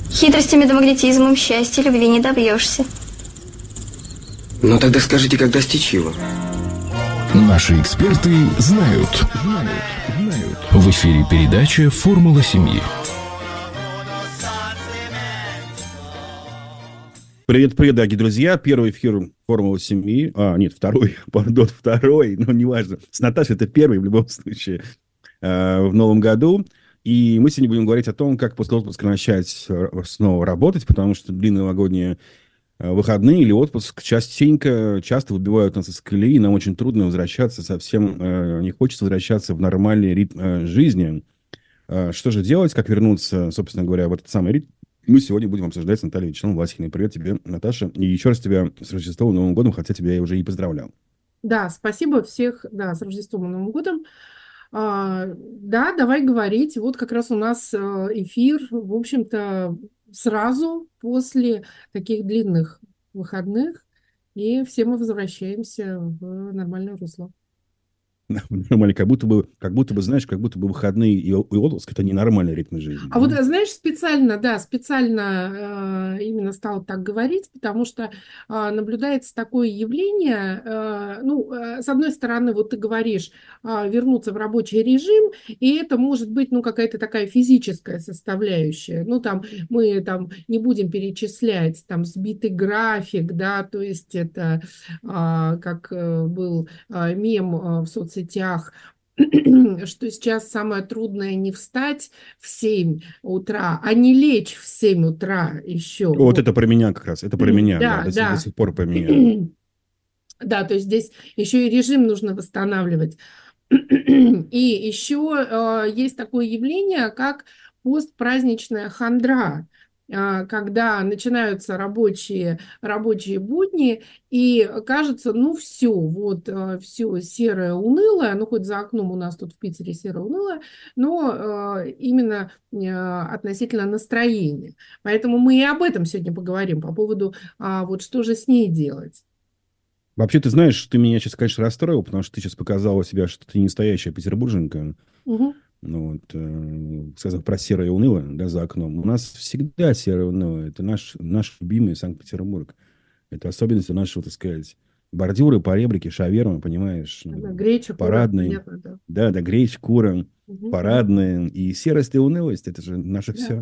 Хитростями да магнетизмом счастья любви не добьешься. Ну тогда скажите, как достичь его? Наши эксперты знают. В эфире передача «Формула семьи». Привет, дорогие друзья. Первый эфир «Формулы семьи». Нет, второй, второй, но неважно. С Наташей это первый в любом случае в новом году. И мы сегодня будем говорить о том, как после отпуска начать снова работать, потому что длинные новогодние выходные или отпуск часто выбивают нас из колеи, и нам очень трудно возвращаться, совсем не хочется возвращаться в нормальный ритм жизни. Что же делать, как вернуться, собственно говоря, в этот самый ритм? Мы сегодня будем обсуждать с Натальей Вячеславовной Власихиной. Привет тебе, Наташа. И еще раз тебя с Рождеством и Новым годом, хотя тебя я уже и поздравлял. Да, спасибо всех, с Рождеством и Новым годом. Да, давай говорить. Вот как раз у нас эфир, в общем-то, сразу после таких длинных выходных, и все мы возвращаемся в нормальное русло. Нормально, как будто бы, знаешь, как будто бы выходные и отпуск – это ненормальный ритм жизни. А вот, знаешь, специально именно стала так говорить, потому что наблюдается такое явление, с одной стороны, вот ты говоришь, вернуться в рабочий режим, и это может быть, какая-то такая физическая составляющая. Там мы не будем перечислять, сбитый график, да, то есть это как был мем в соцсетях, что сейчас самое трудное не встать в 7 утра, а не лечь в 7 утра еще. Вот это про меня как раз, это про меня, да. До сих пор про меня. Да, то есть здесь еще и режим нужно восстанавливать. И еще есть такое явление, как постпраздничная хандра, когда начинаются рабочие будни, и кажется, все серое, унылое, хоть за окном у нас тут в Питере серое, унылое, но именно относительно настроения. Поэтому мы и об этом сегодня поговорим, по поводу, что же с ней делать. Вообще, ты знаешь, ты меня сейчас, конечно, расстроил, потому что ты сейчас показала себя, что ты не настоящая петербурженка. Угу. Сказав про серое и унылое, да, за окном. У нас всегда серое и унылое. Это наш любимый Санкт-Петербург. Это особенность нашего, так сказать, бордюры, поребрики, шаверма, понимаешь? Греча, парадные. Кура. Да, греча, кура, парадные. И серость и унылость, это же наше все.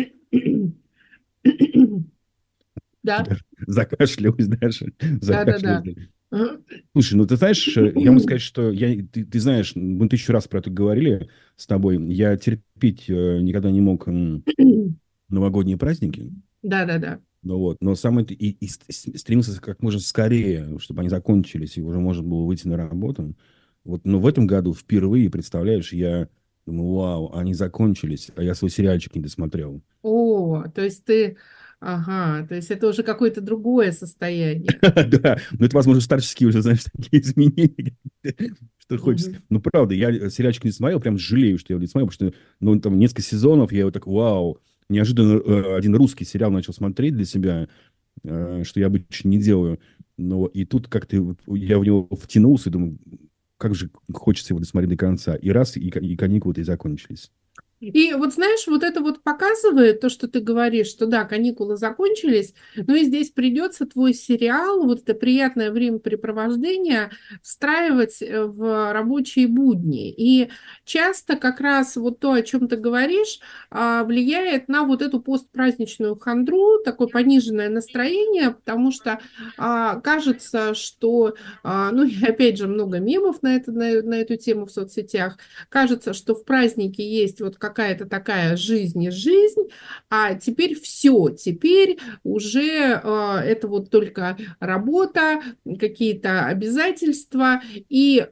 Да. Закашлялась даже. Да. Слушай, ты знаешь, я могу сказать, что ты знаешь, мы 1000 раз про это говорили с тобой. Я терпеть никогда не мог новогодние праздники. Да. Но самое и стремился как можно скорее, чтобы они закончились, и уже можно было выйти на работу. Но в этом году впервые, представляешь, я думаю, вау, они закончились, а я свой сериальчик не досмотрел. То есть то есть это уже какое-то другое состояние. Да, но это, возможно, старческие уже, знаешь, такие изменения, что хочется. Правда, я сериальчик не смотрел, прям жалею, что я его не смотрел, потому что, там несколько сезонов, я его так, вау, неожиданно один русский сериал начал смотреть для себя, что я обычно не делаю. И тут как-то я в него втянулся и думаю, как же хочется его досмотреть до конца. И каникулы-то и закончились. И знаешь, это показывает то, что ты говоришь, что да, каникулы закончились, но и здесь придется твой сериал, это приятное времяпрепровождение встраивать в рабочие будни. И часто как раз то, о чем ты говоришь, влияет на эту постпраздничную хандру, такое пониженное настроение, потому что кажется, что, и опять же, много мемов на эту тему в соцсетях, кажется, что в празднике есть какая-то такая жизнь, а теперь все, теперь уже это только работа, какие-то обязательства. И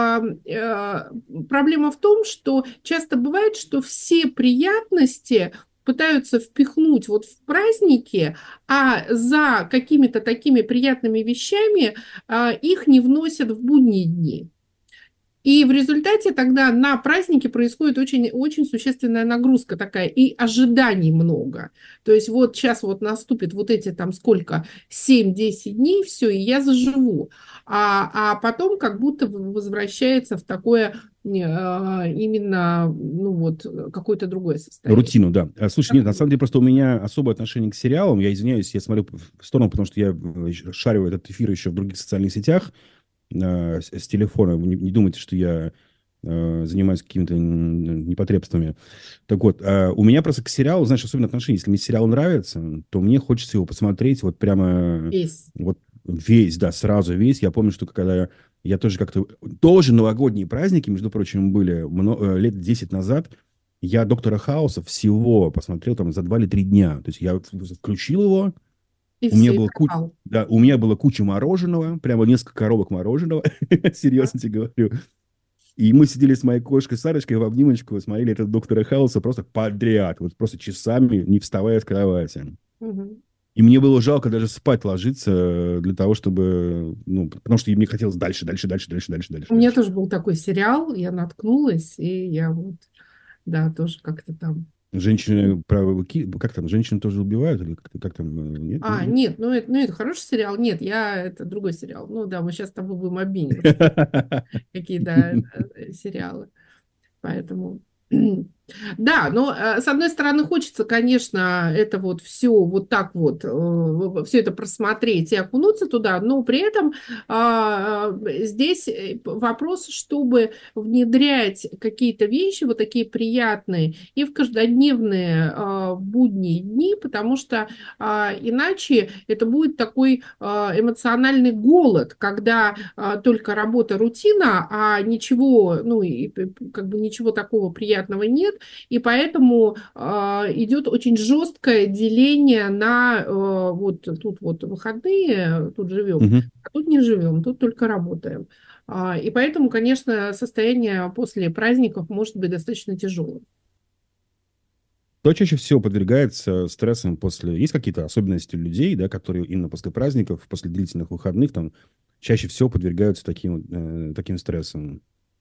проблема в том, что часто бывает, что все приятности пытаются впихнуть в праздники, а за какими-то такими приятными вещами их не вносят в будние дни. И в результате тогда на празднике происходит очень, очень существенная нагрузка такая, и ожиданий много. То есть сейчас наступит эти 7-10 дней, все, и я заживу. А потом как будто возвращается в такое именно, ну вот, какое-то другое состояние. Рутину, да. Слушай, нет, на самом деле просто у меня особое отношение к сериалам. Я извиняюсь, я смотрю в сторону, потому что я шарю этот эфир еще в других социальных сетях с телефона. Вы не думайте, что я занимаюсь какими-то непотребствами. Так вот, у меня просто к сериалу, знаешь, особенно отношение. Если мне сериал нравится, то мне хочется его посмотреть вот прямо... Весь. Вот весь, да, сразу весь. Я помню, что когда я тоже как-то... Тоже новогодние праздники, между прочим, были лет 10 назад. Я «Доктора Хауса» всего посмотрел там за 2 или 3 дня. То есть я включил его, И у меня все, и было пропал. да, у меня было куча мороженого, прямо несколько коробок мороженого, серьезно тебе говорю. И мы сидели с моей кошкой Сарочкой в обнимочку, смотрели этот «Доктора Хауса» просто подряд, вот просто часами, не вставая с кровати. Мгм. И мне было жалко даже спать ложиться для того, чтобы... Ну, потому что мне хотелось дальше, дальше, дальше, дальше, дальше, дальше, У меня дальше. тоже был такой сериал, я наткнулась, и я вот, да, тоже как-то там. Женщины, как там, женщин тоже убивают? Или как там? Нет, нет, нет? Нет, ну это хороший сериал. Нет, это другой сериал. Ну да, мы сейчас с тобой будем обмениваться, какие, да, сериалы. Поэтому, да, но с одной стороны хочется, конечно, это вот все вот так вот, все это просмотреть и окунуться туда, но при этом здесь вопрос, чтобы внедрять какие-то вещи вот такие приятные и в каждодневные будние дни, потому что иначе это будет такой эмоциональный голод, когда только работа, рутина, а ничего, ну и как бы ничего такого приятного нет, и поэтому идет очень жесткое деление на вот тут вот выходные, тут живем, Мгм. а тут не живем, тут только работаем. И поэтому, конечно, состояние после праздников может быть достаточно тяжелым. Кто чаще всего подвергается стрессам после... Есть какие-то особенности людей, да, которые именно после праздников, после длительных выходных, там, чаще всего подвергаются таким стрессам?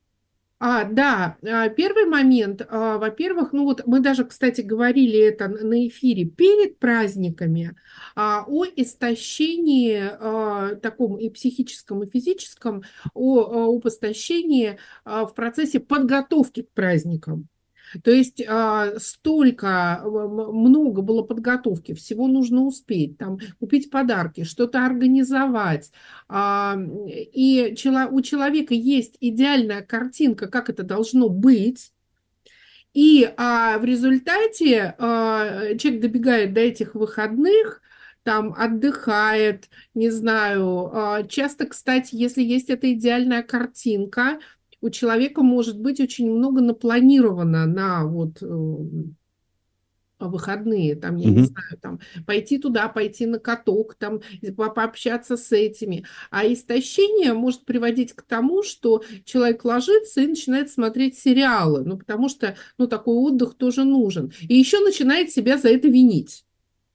Да, первый момент, во-первых, ну вот мы даже, кстати, говорили это на эфире перед праздниками, о истощении таком и психическом, и физическом, об истощении в процессе подготовки к праздникам. То есть столько, много было подготовки, всего нужно успеть, там, купить подарки, что-то организовать. И у человека есть идеальная картинка, как это должно быть. И в результате человек добегает до этих выходных, там отдыхает, не знаю. Часто, кстати, если есть эта идеальная картинка, у человека может быть очень много напланировано на вот выходные, там, я не Мгм. знаю, там, пойти туда, пойти на каток, там, пообщаться с этими. А истощение может приводить к тому, что человек ложится и начинает смотреть сериалы, ну, потому что, ну, такой отдых тоже нужен. И еще начинает себя за это винить,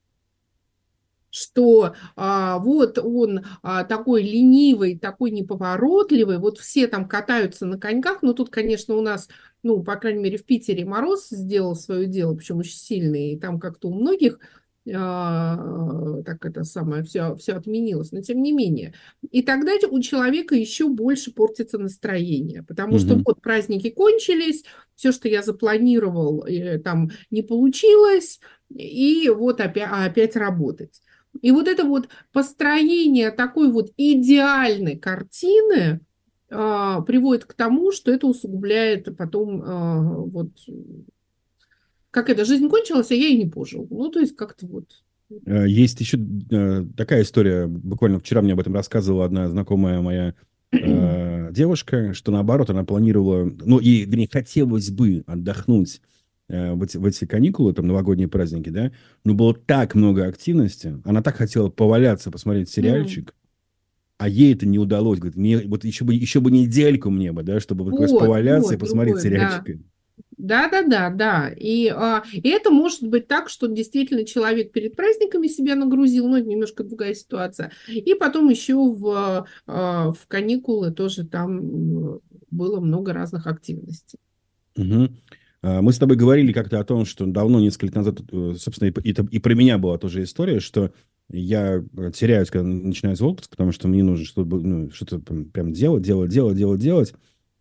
что вот он такой ленивый, такой неповоротливый, вот все там катаются на коньках, но тут, конечно, у нас, ну, по крайней мере, в Питере мороз сделал свое дело, причем очень сильный, и там как-то у многих так это самое, все отменилось, но тем не менее. И тогда у человека еще больше портится настроение, потому что Мгм. вот праздники кончились, все, что я запланировал, там не получилось, и вот опять работать. И вот это вот построение такой вот идеальной картины приводит к тому, что это усугубляет потом вот как это, жизнь кончилась, а я и не пожил. Ну, то есть как-то вот. Есть еще такая история, буквально вчера мне об этом рассказывала одна знакомая моя девушка, что наоборот, она планировала, ну, и, вернее, хотелось бы отдохнуть в эти каникулы, там, новогодние праздники, да, но было так много активности, она так хотела поваляться, посмотреть сериальчик, а ей это не удалось. Говорит, мне вот еще бы недельку мне бы, да, чтобы вот как раз поваляться и Вот, посмотреть другое, да. сериальчик. Да. И это может быть так, что действительно человек перед праздниками себя нагрузил, но это немножко другая ситуация. И потом еще в каникулы тоже там было много разных активностей. Мгм. Мы с тобой говорили как-то о том, что давно, несколько лет назад, собственно, и про меня была тоже история, что я теряюсь, когда начинается отпуск, потому что мне нужно что-то прям делать.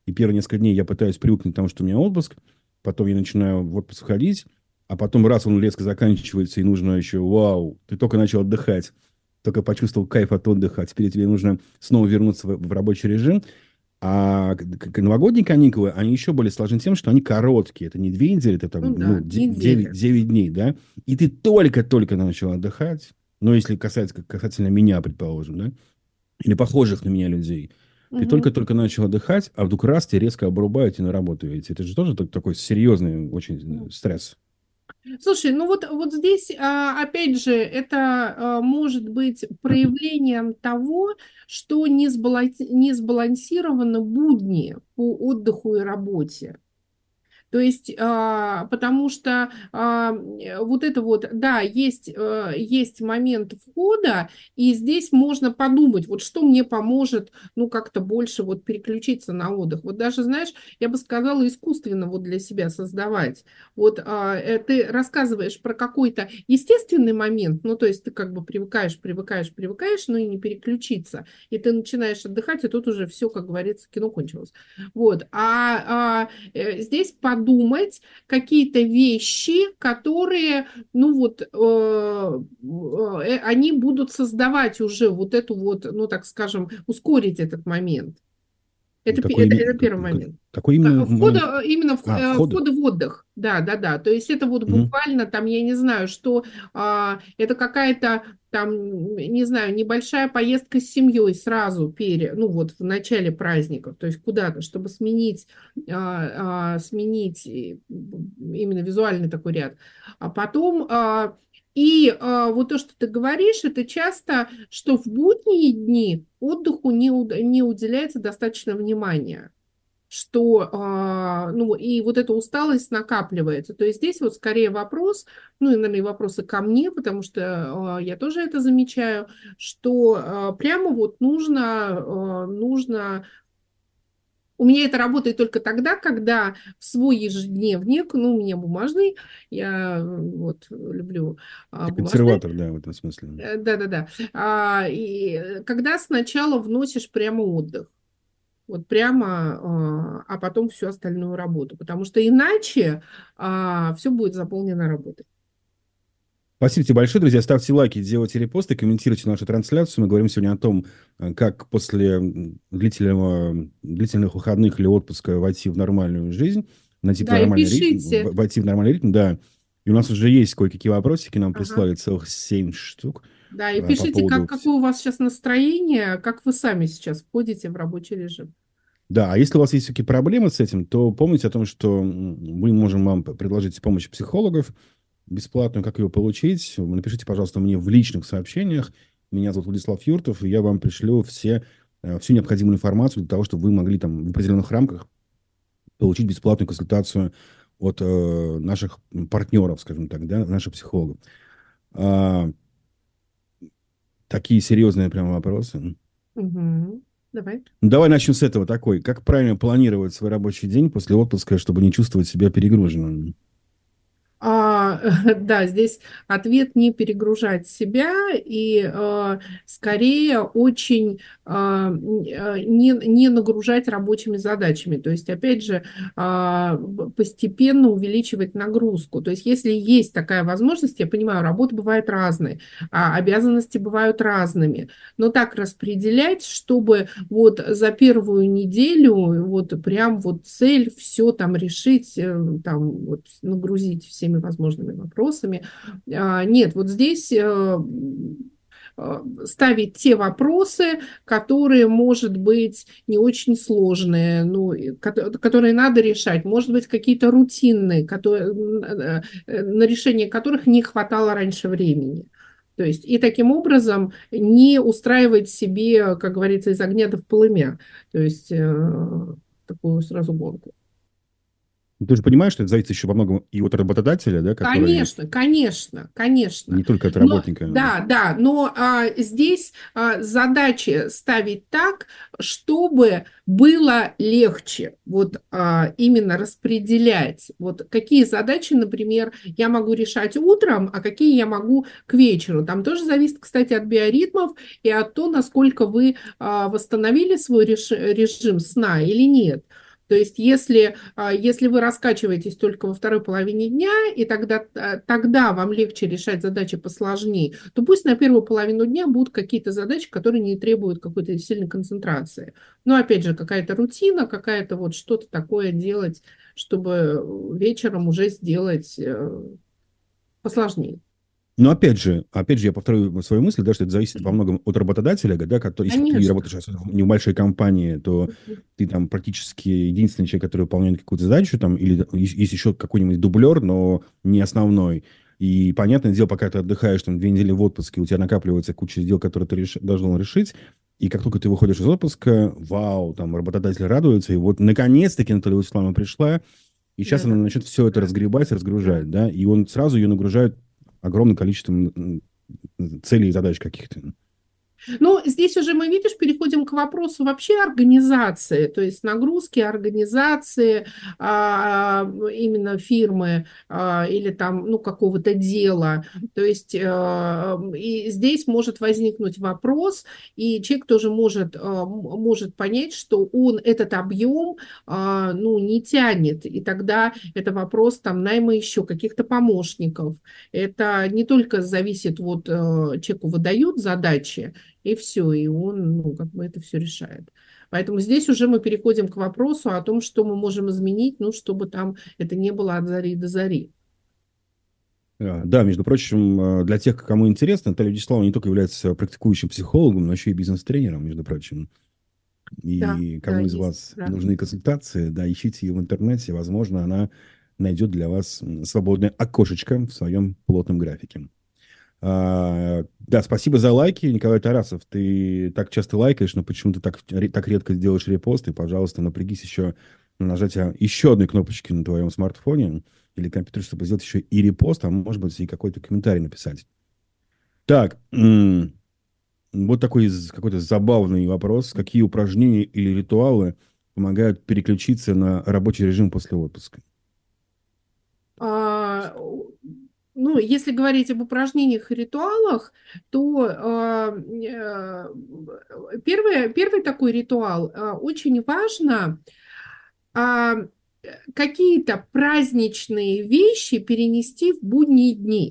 и первые несколько дней я пытаюсь привыкнуть к тому, что у меня отпуск, потом я начинаю в отпуск ходить, а потом раз он резко заканчивается, и нужно еще, вау, ты только начал отдыхать, только почувствовал кайф от отдыха, а теперь тебе нужно снова вернуться в рабочий режим. А новогодние каникулы, они еще более сложны тем, что они короткие. Это не 2 недели, это там, Ну да, 9, неделя. 9 дней, да? И ты только-только начал отдыхать, ну, если касательно меня, предположим, да? Или похожих на меня людей. Ты Мгм. только-только начал отдыхать, а вдруг раз тебя резко обрубают и на работу идти. Это же тоже такой серьезный очень стресс. Слушай, ну вот здесь, опять же, это может быть проявлением того, что не сбалансированы будни по отдыху и работе. То есть, потому что вот это вот, да, есть момент входа, и здесь можно подумать, вот что мне поможет, ну, как-то больше вот переключиться на отдых. Вот даже, знаешь, я бы сказала, искусственно вот для себя создавать. Вот ты рассказываешь про какой-то естественный момент, ну, то есть ты как бы привыкаешь, но и не переключиться. И ты начинаешь отдыхать, и тут уже все, как говорится, кино кончилось. Вот. Здесь подумать какие-то вещи, которые, ну вот, они будут создавать уже вот эту вот, ну так скажем, ускорить этот момент. Это первый момент. Какой именно момент? Входа? Входа в отдых. Да, да, да. То есть это вот Мгм. буквально там, я не знаю, что это какая-то там, не знаю, небольшая поездка с семьей сразу ну вот в начале праздников, то есть куда-то, чтобы сменить именно визуальный такой ряд. А потом вот то, что ты говоришь, это часто, что в будние дни отдыху не уделяется достаточно внимания, что, ну, и вот эта усталость накапливается. То есть здесь вот скорее вопрос, ну, и, наверное, вопросы ко мне, потому что я тоже это замечаю, что прямо вот нужно. У меня это работает только тогда, когда в свой ежедневник, ну, у меня бумажный, я вот люблю Ты бумажный, консерватор, да, в этом смысле. да-да-да, когда сначала вносишь прямо отдых, вот прямо, а потом всю остальную работу, потому что иначе все будет заполнено работой. Спасибо тебе большое, друзья. Ставьте лайки, делайте репосты, комментируйте нашу трансляцию. Мы говорим сегодня о том, как после длительных выходных или отпуска войти в нормальную жизнь, найти Да, и нормальный ритм, пишите. войти в нормальный ритм, да. И у нас уже есть кое-какие вопросики, нам Ага. прислали целых 7 штук Да, и по пишите, поводу... какое у вас сейчас настроение, как вы сами сейчас входите в рабочий режим. Да, а если у вас есть какие проблемы с этим, то помните о том, что мы можем вам предложить помощь психологов бесплатную. Как ее получить? Напишите, пожалуйста, мне в личных сообщениях. Меня зовут Владислав Юртов, и я вам пришлю всю необходимую информацию для того, чтобы вы могли там в определенных рамках получить бесплатную консультацию от наших партнеров, скажем так, да, наших психологов. Такие серьезные прямо вопросы. Угу. Давай. Ну, давай начнем с этого такой. Как правильно планировать свой рабочий день после отпуска, чтобы не чувствовать себя перегруженным? Да, здесь ответ не перегружать себя и скорее очень не нагружать рабочими задачами. То есть, опять же, постепенно увеличивать нагрузку. То есть, если есть такая возможность, я понимаю, работа бывает разной, обязанности бывают разными, но так распределять, чтобы вот за первую неделю вот прям вот цель все там решить, там вот нагрузить всеми возможными вопросами. Нет, вот здесь ставить те вопросы, которые, может быть, не очень сложные, ну, которые надо решать, может быть, какие-то рутинные, на решение которых не хватало раньше времени. То есть и таким образом не устраивать себе, как говорится, из огня до в полымя. То есть такую сразу гонку. Ты же понимаешь, что это зависит еще во многом и от работодателя, да, который Конечно, конечно, конечно. не только от Но, работника. да, но здесь задачи ставить так, чтобы было легче вот именно распределять. Вот какие задачи, например, я могу решать утром, а какие я могу к вечеру. Там тоже зависит, кстати, от биоритмов и от того, насколько вы восстановили свой режим сна или нет. То есть, если вы раскачиваетесь только во второй половине дня, и тогда вам легче решать задачи посложнее, то пусть на первую половину дня будут какие-то задачи, которые не требуют какой-то сильной концентрации. Но, опять же, какая-то рутина, какая-то вот что-то такое делать, чтобы вечером уже сделать посложнее. Но опять же, я повторю свою мысль, да, что это зависит во многом от работодателя, да, который, если ты Конечно. работаешь особенно в небольшой компании, то ты там практически единственный человек, который выполняет какую-то задачу, там, или есть еще какой-нибудь дублер, но не основной. И, понятное дело, пока ты отдыхаешь, там, 2 недели в отпуске, у тебя накапливается куча дел, которые ты должен решить, и как только ты выходишь из отпуска, вау, там, работодатель радуется, и вот, наконец-таки Наталья Вячеславовна пришла, и сейчас она начнет все это разгребать, разгружать, да, и он сразу ее нагружает огромным количеством целей и задач каких-то. Ну, здесь уже мы, видишь, переходим к вопросу вообще организации, то есть нагрузки организации именно фирмы или там, ну, какого-то дела. То есть и здесь может возникнуть вопрос, и человек тоже может понять, что он этот объем, ну, не тянет, и тогда это вопрос там найма еще каких-то помощников. Это не только зависит, вот человеку выдают задачи, и все, и он, ну, как бы это все решает. Поэтому здесь уже мы переходим к вопросу о том, что мы можем изменить, ну, чтобы там это не было от зари до зари. Да, между прочим, для тех, кому интересно, Наталья Вячеславовна не только является практикующим психологом, но еще и бизнес-тренером, между прочим. И Да, кому да, из есть, вас да. нужны консультации, да, ищите ее в интернете, возможно, она найдет для вас свободное окошечко в своем плотном графике. Да, спасибо за лайки, Николай Тарасов. Ты так часто лайкаешь, но почему ты так редко делаешь репосты? Пожалуйста, напрягись еще на нажатие еще одной кнопочки на твоем смартфоне или компьютере, чтобы сделать еще и репост, а может быть и какой-то комментарий написать. Так, вот такой какой-то забавный вопрос. Какие упражнения или ритуалы помогают переключиться на рабочий режим после отпуска? Ну, если говорить об упражнениях и ритуалах, то первый такой ритуал очень важно какие-то праздничные вещи перенести в будние дни.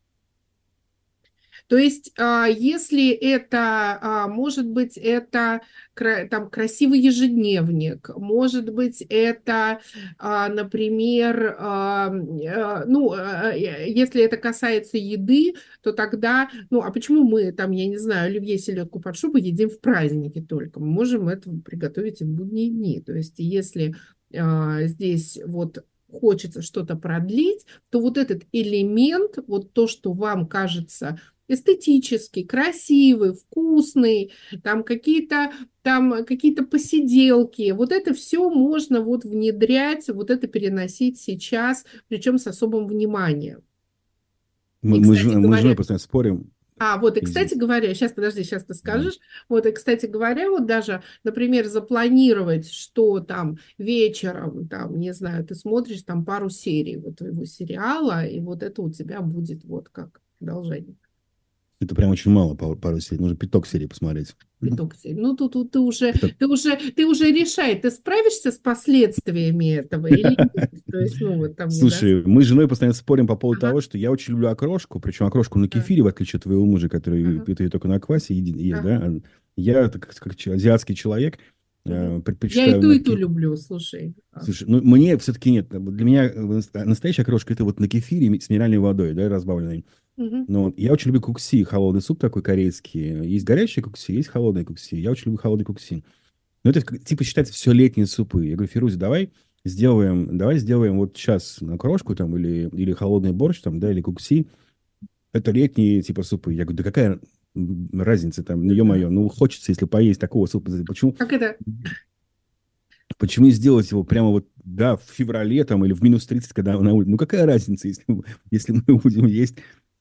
То есть, если это, может быть, это там красивый ежедневник, может быть, это, например, ну, если это касается еды, то тогда, ну, а почему мы там, я не знаю, оливье, селедку под шубой едим в праздники только? Мы можем это приготовить и в будние дни. То есть, если здесь вот хочется что-то продлить, то вот этот элемент, вот то, что вам кажется эстетический, красивый, вкусный, там какие-то посиделки. Вот это все можно вот внедрять, вот это переносить сейчас, причем с особым вниманием. Мы с женой постоянно спорим. Вот, и, кстати говоря, сейчас, подожди, сейчас ты скажешь, вот, и, кстати говоря, вот даже, например, запланировать, что там вечером, там, не знаю, ты смотришь там пару серий вот твоего сериала, и вот это у тебя будет вот как продолжение. Это прям очень мало, пару серий. Нужно 5 серий посмотреть. 5 серий. Ну, тут ты уже решай, ты справишься с последствиями этого или нет? То есть, ну, вот там... Слушай, мы с женой постоянно спорим по поводу того, что я очень люблю окрошку, причем окрошку на кефире, в отличие от твоего мужа, который пьет ее только на квасе, ест, да? Я, как азиатский человек, предпочитаю... Я и ту люблю, слушай. Слушай, ну, мне все-таки нет. Для меня настоящая окрошка — это вот на кефире с минеральной водой, да, разбавленной. Но я очень люблю кукси, холодный суп такой корейский. Есть горячий кукси, есть холодный кукси. Я очень люблю холодный кукси. Но это типа считается все летние супы. Я говорю, Фирузе, давай сделаем вот сейчас окрошку там или холодный борщ там, да, или кукси. Это летние типа супы. Я говорю, да какая разница там, ну, ё-моё, ну хочется, если поесть такого супа. Почему? Как это? Почему не сделать его прямо вот, да, в феврале там или в минус 30, когда на улице? Ну какая разница, если мы будем есть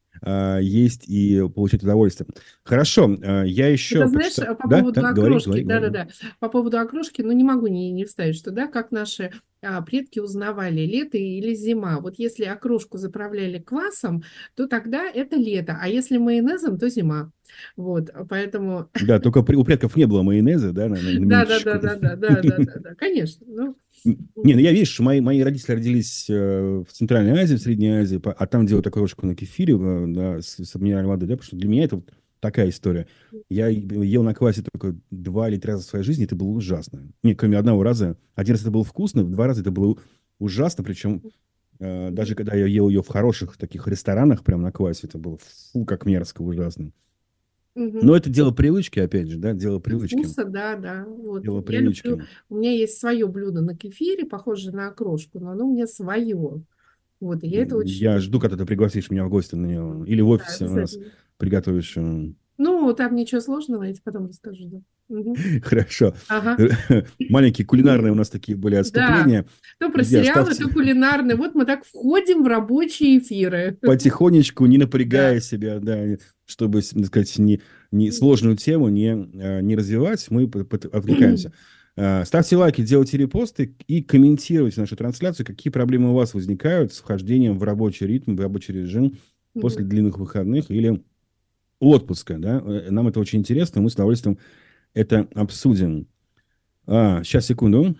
и получать удовольствие. Хорошо, я еще... Это, знаешь, по поводу окрошки, да, по поводу окрошки, ну, не могу не вставить, что, да, как наши предки узнавали, лето или зима. Вот если окрошку заправляли квасом, то тогда это лето, а если майонезом, то зима. Вот, поэтому... Да, только у предков не было майонеза, да, на минуточку. Да, конечно. Ну, Не, ну я, видишь, мои родители родились в Центральной Азии, в Средней Азии, а там делают такую окрошку на кефире, да, с минеральной водой, да, потому что для меня это вот такая история. Я ел на квасе только 2 или 3 раза в своей жизни, это было ужасно. Нет, кроме одного раза. Один раз это было вкусно, 2 раза это было ужасно, причем даже когда я ел ее в хороших таких ресторанах, прям на квасе, это было фу, как мерзко, ужасно. Но это дело привычки, опять же, да, дело привычки. Вкуса, да. Вот. Дело Я люблю, привычки. у меня есть свое блюдо на кефире, похожее на окрошку, но оно у меня свое. Вот, и я это очень Я люблю. жду, когда ты пригласишь меня в гости на него. Или в Да, офисе у нас обязательно. приготовишь. Ну, там ничего сложного, я тебе потом расскажу. Да. Мгм. Хорошо. Ага. Маленькие кулинарные у нас такие были Да, отступления. то про Друзья, сериалы, ставьте то кулинарные. Вот мы так входим в рабочие эфиры. потихонечку, не Да. напрягая себя, да, чтобы, так сказать, не сложную тему не развивать, мы отвлекаемся. Ставьте лайки, делайте репосты и комментируйте нашу трансляцию, какие проблемы у вас возникают с вхождением в рабочий ритм, в рабочий режим после длинных выходных или отпуска, да. Нам это очень интересно, мы с удовольствием это обсудим. Сейчас, секунду.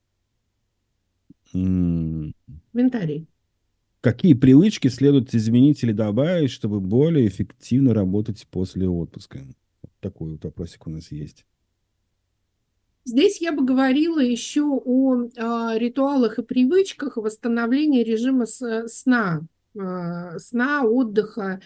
Комментарий. Какие привычки следует изменить или добавить, чтобы более эффективно работать после отпуска? Вот такой вот вопросик у нас есть. Здесь я бы говорила еще о ритуалах и привычках восстановления режима сна, отдыха.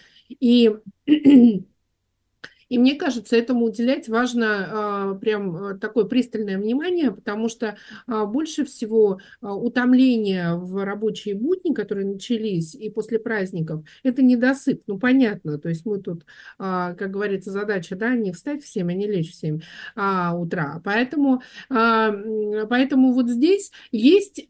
И мне кажется, этому уделять важно прям такое пристальное внимание, потому что больше всего утомления в рабочие будни, которые начались и после праздников, это недосып. Ну, понятно, то есть мы тут, как говорится, задача, да, не встать в 7, а не лечь в 7 утра. Поэтому вот здесь есть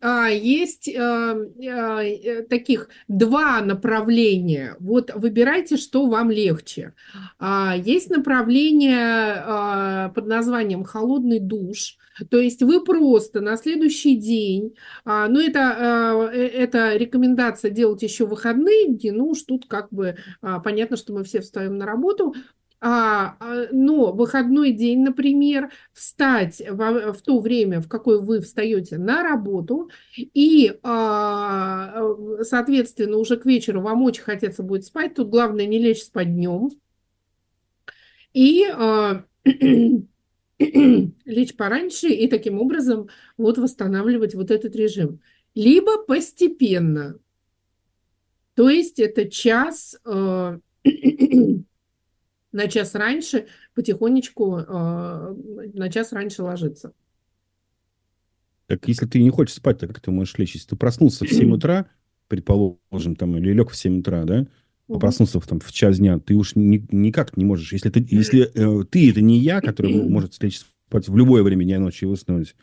таких 2 направления. Вот выбирайте, что вам легче. Есть направление под названием холодный душ. То есть вы просто на следующий день, ну это рекомендация делать еще в выходные дни, ну уж тут как бы понятно, что мы все встаем на работу, но выходной день, например, встать в то время, в какое вы встаете на работу, и, соответственно, уже к вечеру вам очень хотеться будет спать, тут главное не лечь спать днем, и лечь пораньше и таким образом вот восстанавливать вот этот режим. Либо постепенно. То есть это час, на час раньше, потихонечку на час раньше ложиться. Так если ты не хочешь спать, то как ты можешь лечь? Если ты проснулся в 7 утра, предположим, там, или лег в 7 утра, да, а проснулся там, в час дня, ты уж никак не можешь. Если ты это не я, который может лечь спать в любое время дня и ночи и уснуть,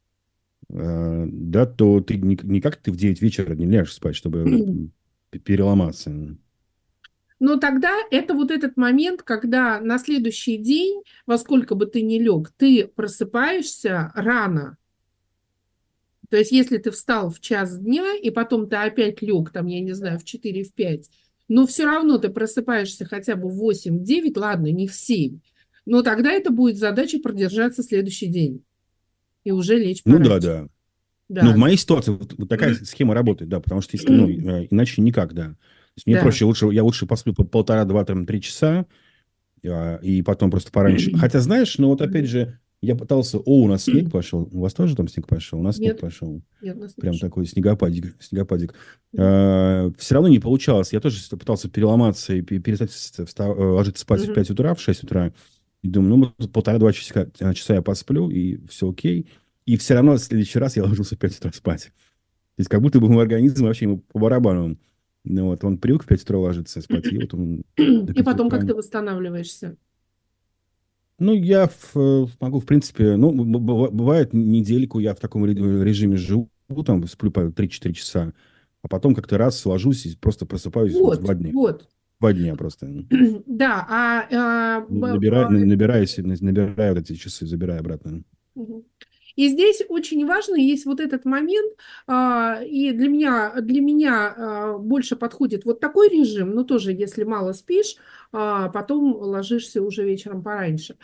да, то ты никак ты в 9 вечера не ляжешь спать, чтобы переломаться. Но тогда это вот этот момент, когда на следующий день, во сколько бы ты ни лег, ты просыпаешься рано. То есть если ты встал в час дня, и потом ты опять лег, там, я не знаю, в 4, в 5, но все равно ты просыпаешься хотя бы в 8, 9, ладно, не в 7, но тогда это будет задача продержаться следующий день и уже лечь пораньше. Ну да. Да. Но в моей ситуации вот такая схема работает, да, потому что если, иначе никак, да. То есть мне проще, я лучше посплю по 1,5, 2, 3 часа, и потом просто пораньше. Хотя, знаешь, ну вот опять же, я пытался... у нас снег пошел. У вас тоже там снег пошел? У нас снег пошел. Нет, у нас не Прям пошел. такой снегопадик. Все равно не получалось. Я тоже пытался переломаться и перестать ложиться спать в 5 утра, в 6 утра. И думаю, 1,5-2 часа я посплю, и все окей. И все равно в следующий раз я ложился в 5 утра спать. То есть как будто бы мой организм вообще ему по барабану. Ну, вот он привык в 5 утра ложиться спать. И вот он... И потом как ты восстанавливаешься? Ну, я могу, в принципе... Ну, бывает, недельку я в таком режиме живу, там, сплю по 3-4 часа, а потом как-то раз ложусь и просто просыпаюсь в 2 дня. Вот. 2 дня просто. Да, набираю вот эти часы, забираю обратно. И здесь очень важно, есть вот этот момент, и для меня больше подходит вот такой режим, но тоже, если мало спишь, потом ложишься уже вечером пораньше.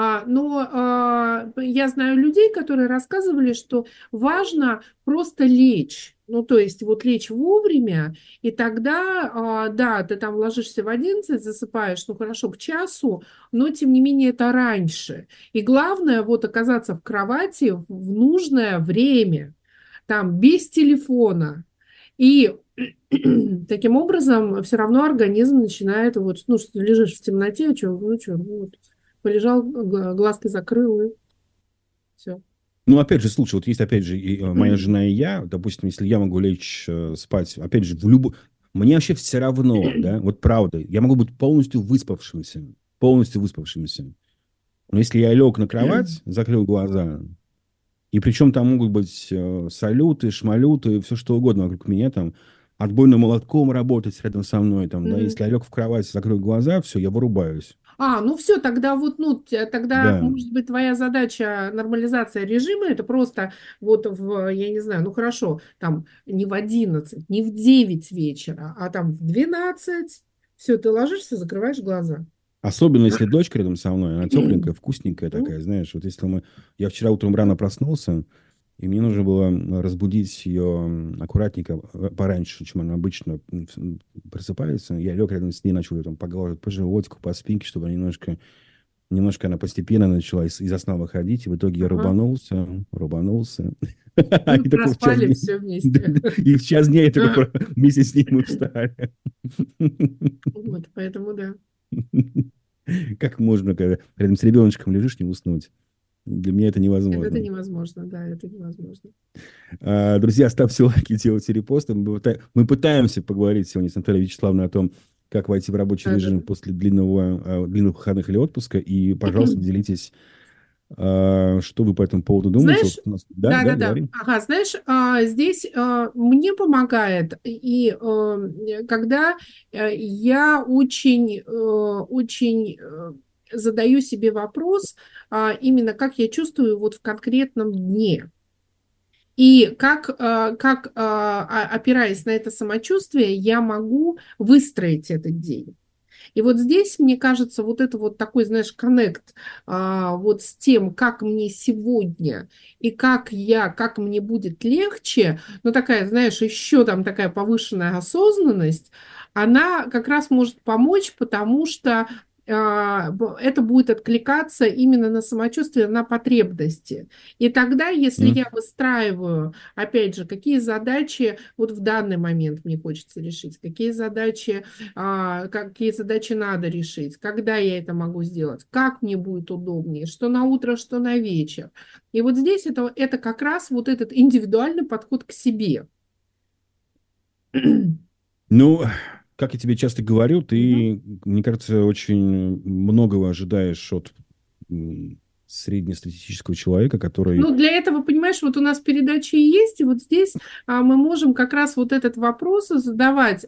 Но я знаю людей, которые рассказывали, что важно просто лечь. Ну, то есть вот лечь вовремя, и тогда, да, ты там ложишься в 11, засыпаешь, ну, хорошо, к часу, но, тем не менее, это раньше. И главное, вот оказаться в кровати в нужное время, там, без телефона. И таким образом все равно организм начинает, вот, ну, что ты лежишь в темноте, что, ну, вот, полежал, глазки закрыл, и все. Ну, опять же, слушай, вот есть, опять же, моя жена и я, допустим, если я могу лечь спать, опять же, в любую... Мне вообще все равно, да, вот правда, я могу быть полностью выспавшимся. Но если я лег на кровать, закрыл глаза, и причем там могут быть салюты, шмалюты, все что угодно вокруг меня, там, отбойным молотком работать рядом со мной, там, да, если я лег в кровать, закрыл глаза, все, я вырубаюсь. Ну все, тогда вот, ну, тогда, Да. может быть, твоя задача нормализация режима, это просто вот я не знаю, ну хорошо, там не в 11, не в 9 вечера, а там в 12, все, ты ложишься, закрываешь глаза. Особенно, если дочка рядом со мной, она тепленькая, вкусненькая такая, знаешь. Вот если мы... Я вчера утром рано проснулся, и мне нужно было разбудить ее аккуратненько, пораньше, чем она обычно просыпается. Я лег рядом с ней, начал ее там поглаживать по животику, по спинке, чтобы она немножко она постепенно начала из сна выходить. И в итоге я Ага. рубанулся. Вы И только в час проспали дня... все вместе. И в час дня я только вместе с ней мы встали. Вот, поэтому да. Как можно, когда рядом с ребеночком лежишь, не уснуть? Для меня это Это невозможно. невозможно, да, это невозможно. Друзья, ставьте лайки, делайте репосты. Мы пытаемся поговорить сегодня с Натальей Вячеславовной о том, как войти в рабочий Да, да, режим после длинных выходных или отпуска. И, да. пожалуйста, делитесь, что вы по этому поводу думаете. Знаешь, Вот у нас... Да, да, да-да-да, говорим. ага, знаешь, здесь мне помогает, и когда я очень задаю себе вопрос, именно как я чувствую вот в конкретном дне, и опираясь на это самочувствие, я могу выстроить этот день. И вот здесь, мне кажется, вот это вот такой, знаешь, коннект вот с тем, как мне сегодня и как мне будет легче, но такая, знаешь, еще там такая повышенная осознанность, она как раз может помочь, потому что это будет откликаться именно на самочувствие, на потребности. И тогда, если М? я выстраиваю, опять же, какие задачи вот в данный момент мне хочется решить, какие задачи надо решить, когда я это могу сделать, как мне будет удобнее, что на утро, что на вечер. И вот здесь это как раз вот этот индивидуальный подход к себе. Ну, как я тебе часто говорю, Мгм. ты, мне кажется, очень многого ожидаешь от среднестатистического человека, который... Ну, для этого, понимаешь, вот у нас передачи и есть, и вот здесь мы можем как раз вот этот вопрос задавать,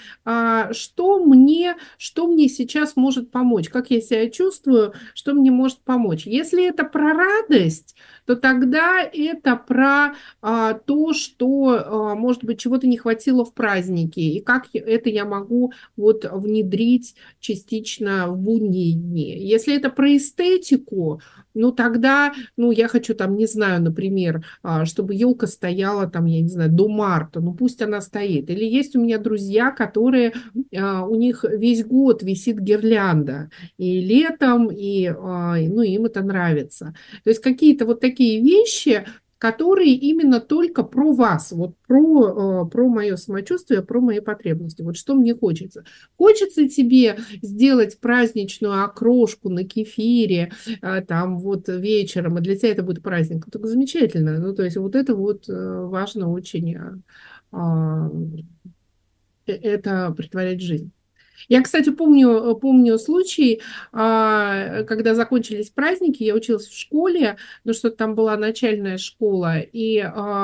что мне сейчас может помочь, как я себя чувствую, что мне может помочь. Если это про радость, то тогда это про то, что, может быть, чего-то не хватило в празднике, и как это я могу вот внедрить частично в будние дни. Если это про эстетику, ну, тогда, ну, я хочу там, не знаю, например, чтобы елка стояла там, я не знаю, до марта, ну, пусть она стоит. Или есть у меня друзья, которые, у них весь год висит гирлянда, и летом, ну, им это нравится. То есть какие-то вот такие вещи, которые именно только про вас, вот про мое самочувствие, про мои потребности. Вот что мне хочется. Хочется тебе сделать праздничную окрошку на кефире, там вот вечером, и для тебя это будет праздник. Так замечательно. Ну, то есть вот это вот важно очень это притворять в жизнь. Я, кстати, помню случай, когда закончились праздники, я училась в школе, ну что там была начальная школа, и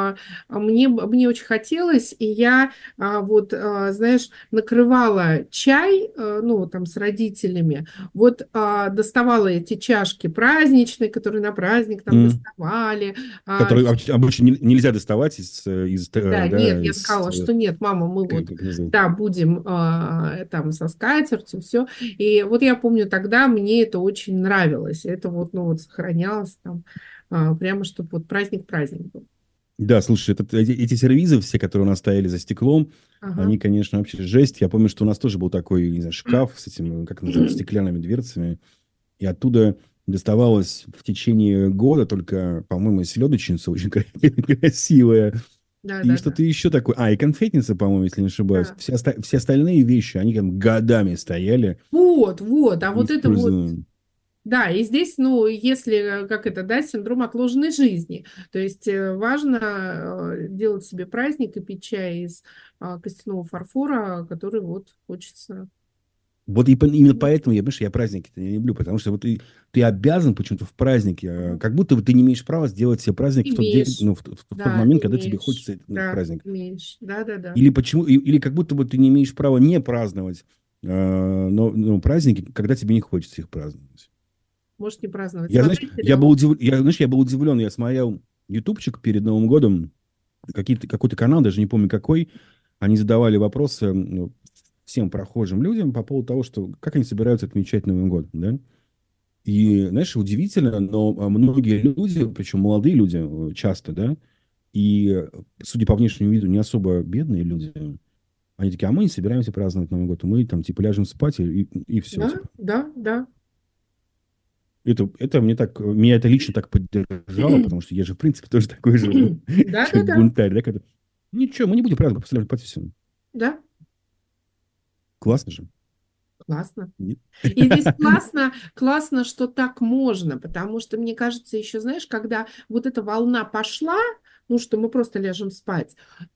мне очень хотелось, и я знаешь, накрывала чай, ну там с родителями, вот доставала эти чашки праздничные, которые на праздник там доставали. Которые обычно нельзя доставать Да, нет, да, я сказала, что нет, мама, мы вот, как называется? да, будем там со скатертью, все. И вот я помню, тогда мне это очень нравилось. Это вот, ну вот сохранялось там, прямо, чтобы вот праздник был. Да, слушай, эти сервизы все, которые у нас стояли за стеклом, Ага. они, конечно, вообще жесть. Я помню, что у нас тоже был такой, не знаю, шкаф с этим, как называется, стеклянными дверцами. И оттуда доставалось в течение года только, по-моему, селедочница очень красивая. Да, И да, да. что-то еще такое. И конфетница, по-моему, если не ошибаюсь. Да. Все остальные вещи, они там годами стояли. Вот, а вот это вот, Неиспользованные. да, и здесь, ну, если, как это, да, синдром отложенной жизни, то есть важно делать себе праздник и пить чай из костяного фарфора, который вот хочется. Вот именно поэтому я праздники-то не люблю, потому что вот ты обязан почему-то в празднике, Мгм. как будто бы ты не имеешь права сделать себе праздник в тот день, Имеешь, ну, в тот да, момент, когда тебе имеешь, хочется этот да, праздник. имеешь, да, да, да. Или почему, или как будто бы ты не имеешь права не праздновать, но праздники, когда тебе не хочется их праздновать. Можешь не праздновать. Я, знаешь, Смотри сериал. я был удивлен, я смотрел ютубчик перед Новым годом, какой-то канал, даже не помню какой, они задавали вопросы ну, всем прохожим людям по поводу того, что как они собираются отмечать Новый год, да? И, знаешь, удивительно, но многие люди, причем молодые люди часто, да, и, судя по внешнему виду, не особо бедные люди, они такие, а мы не собираемся праздновать Новый год, мы там, типа, ляжем спать и все, Да, типа. да, да. Это меня это лично так поддержало, потому что я же, в принципе, тоже такой же, Да, да, как да, бунтарь, да, когда, ничего, мы не будем праздновать, просто ляжем спать, и все. да. Классно же. Классно. Нет? И здесь классно, что так можно, потому что, мне кажется, еще, знаешь, когда вот эта волна пошла, ну, что мы просто ляжем спать,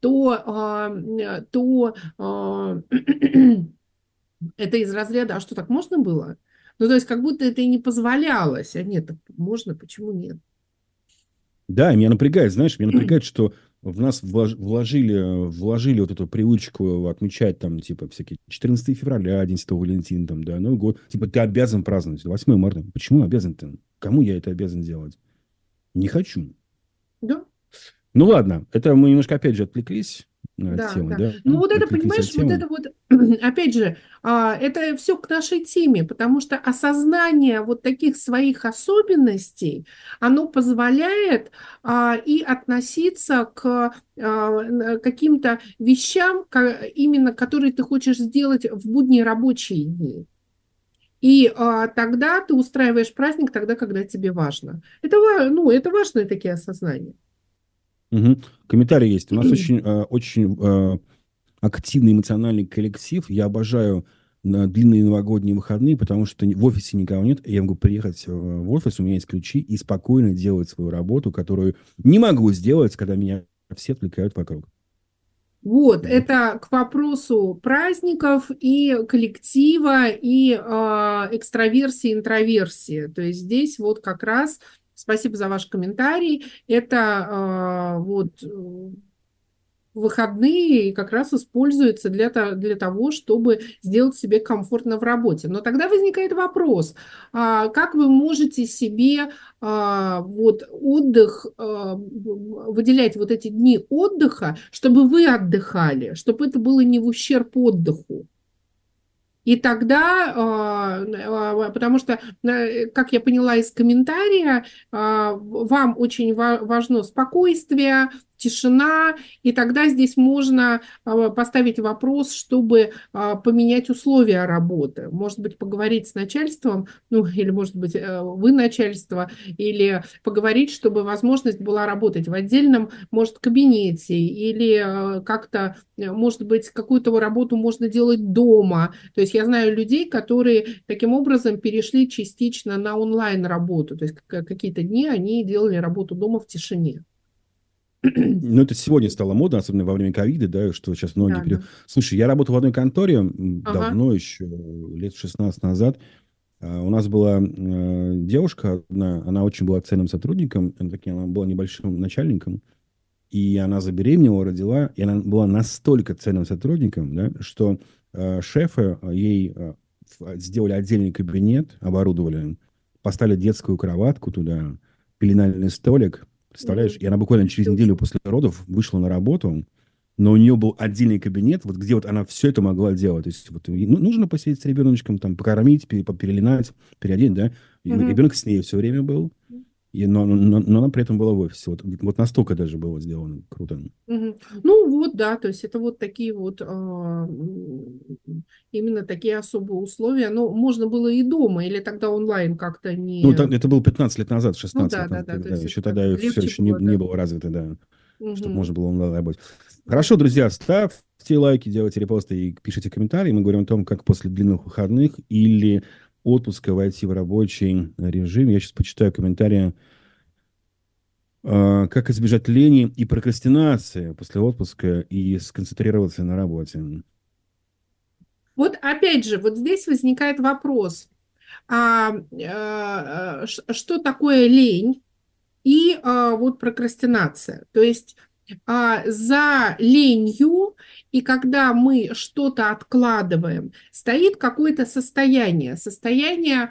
то это из разряда, а что, так можно было? Ну, то есть, как будто это и не позволялось. А нет, так можно, почему нет? Да, и меня напрягает, знаешь, меня напрягает, что в нас вложили вот эту привычку отмечать там, типа, всякие 14 февраля, День Святого Валентина, там, да, Новый год. Типа, ты обязан праздновать 8 марта. Почему обязан-то? Кому я это обязан делать? Не хочу. Да. Ну, ладно, это мы немножко, опять же, отвлеклись от Да, темы, да. да? Ну вот это, Отвлеклись от понимаешь, вот темы. это вот, опять же, это все к нашей теме, потому что осознание вот таких своих особенностей, оно позволяет и относиться к каким-то вещам, именно которые ты хочешь сделать в будние рабочие дни. И тогда ты устраиваешь праздник тогда, когда тебе важно. Ну, это важные такие осознания. Мгм. Комментарий есть. У нас очень активный эмоциональный коллектив. Я обожаю на длинные новогодние выходные, потому что в офисе никого нет. Я могу приехать в офис, у меня есть ключи, и спокойно делать свою работу, которую не могу сделать, когда меня все отвлекают вокруг. Вот, Вот. это к вопросу праздников и коллектива, и экстраверсии, интроверсии. То есть здесь вот как раз, спасибо за ваш комментарий, это выходные как раз используются для того, чтобы сделать себе комфортно в работе. Но тогда возникает вопрос, как вы можете себе вот отдых, выделять вот эти дни отдыха, чтобы вы отдыхали, чтобы это было не в ущерб отдыху. И тогда, потому что, как я поняла из комментария, вам очень важно спокойствие, тишина, и тогда здесь можно поставить вопрос, чтобы поменять условия работы. Может быть, поговорить с начальством, ну, или, может быть, вы начальство, или поговорить, чтобы возможность была работать в отдельном, может, кабинете, или как-то, может быть, какую-то работу можно делать дома. То есть я знаю людей, которые таким образом перешли частично на онлайн-работу. То есть какие-то дни они делали работу дома в тишине. Ну, это сегодня стало модно, особенно во время ковида, да, что сейчас многие... Да, да. Слушай, я работал в одной конторе Ага. давно еще, лет 16 назад. У нас была девушка одна, она очень была ценным сотрудником, она была небольшим начальником, и она забеременела, родила, и она была настолько ценным сотрудником, да, что шефы ей сделали отдельный кабинет, оборудовали, поставили детскую кроватку туда, пеленальный столик, представляешь? И она буквально через Ничего неделю себе. после родов вышла на работу, но у нее был отдельный кабинет, вот где вот она все это могла делать. То есть вот ей нужно посидеть с ребеночком, там, покормить, перелинать, переодеть, да? И Мгм. ребенок с ней все время был, но она при этом была в офисе. Вот настолько даже было сделано круто. Мгм. Ну вот, да, то есть это вот такие вот именно такие особые условия. Но можно было и дома, или тогда онлайн как-то Ну, не... это было 15 лет назад, Ну 16 да, лет да, назад, да, то когда есть это еще как тогда все легче еще не, было, да. не было развито, да, чтобы Мгм. можно было онлайн работать. Хорошо, Вот. друзья, ставьте лайки, делайте репосты и пишите комментарии. Мы говорим о том, как после длинных выходных или отпуска войти в рабочий режим. Я сейчас почитаю комментарии. Как избежать лени и прокрастинации после отпуска и сконцентрироваться на работе. Вот опять же, вот здесь возникает вопрос, что такое лень и вот прокрастинация? То есть за ленью, и когда мы что-то откладываем, стоит какое-то состояние